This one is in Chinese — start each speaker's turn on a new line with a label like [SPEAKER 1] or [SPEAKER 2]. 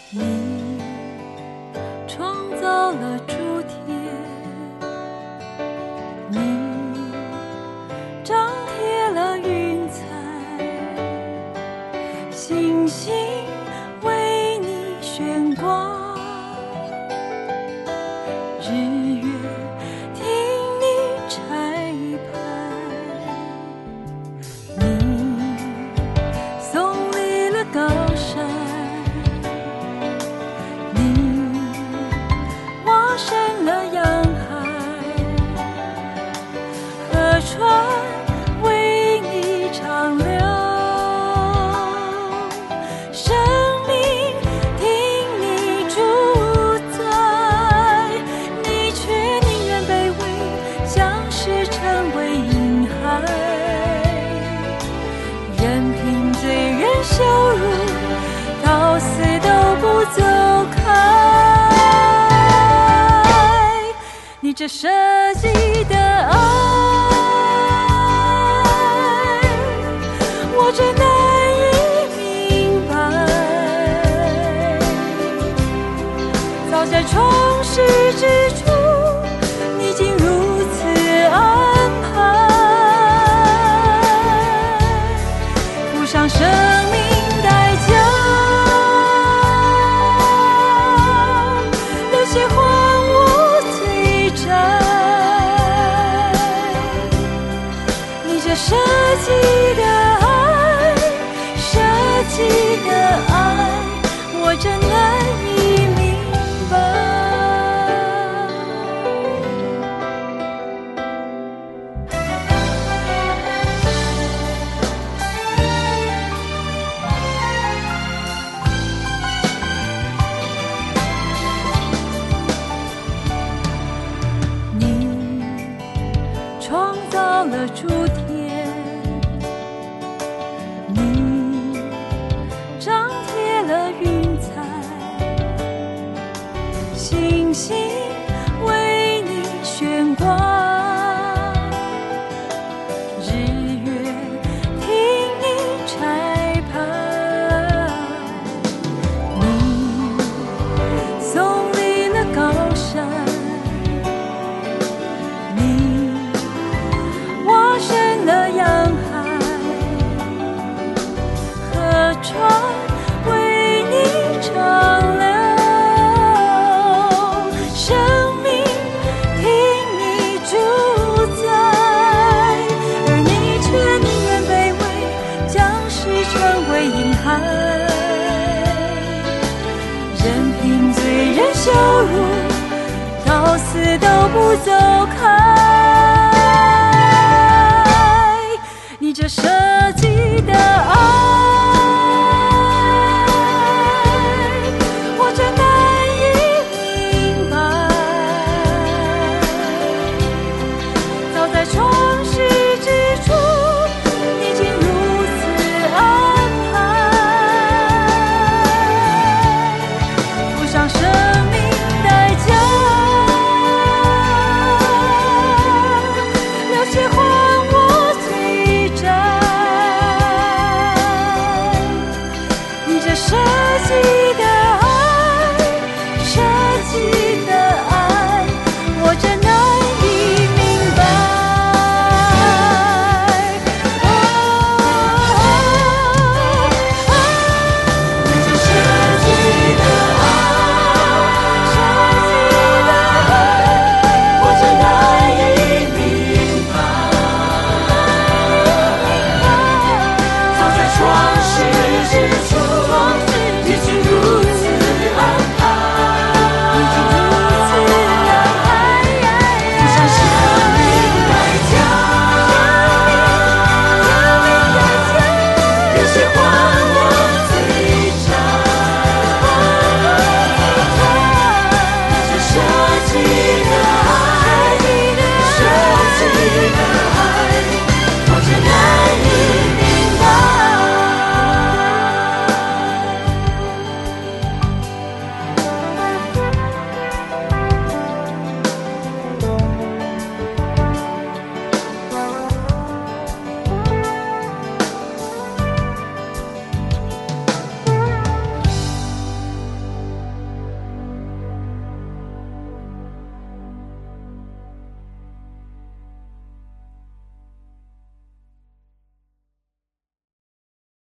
[SPEAKER 1] 你创造了诸天，你张贴了云彩，星星为你炫光，日月听你拆派，你耸立了高山，深了洋海，河川为你长流，生命听你主宰，你却宁愿卑微，将世成为婴孩，任凭罪人羞辱，到死都不走开。你这设计的爱，我真难以明白。早在创世之初，你竟如此安排，付上生命代价，流血换我罪债。你这设计的爱，设计的爱，我真难以明白。创造了诸天，你张贴了云彩，星星为你炫光，日月听你拆派，你耸立了高山，深了洋海，河川为你长流，生命听你主宰，而你却宁愿卑微，将世成为婴孩，任凭罪人羞辱，到死都不走开。你这设计的爱，我真难以明白。早在创世之初，你竟如此安排，付上生命代价，流血换我罪债。你这设计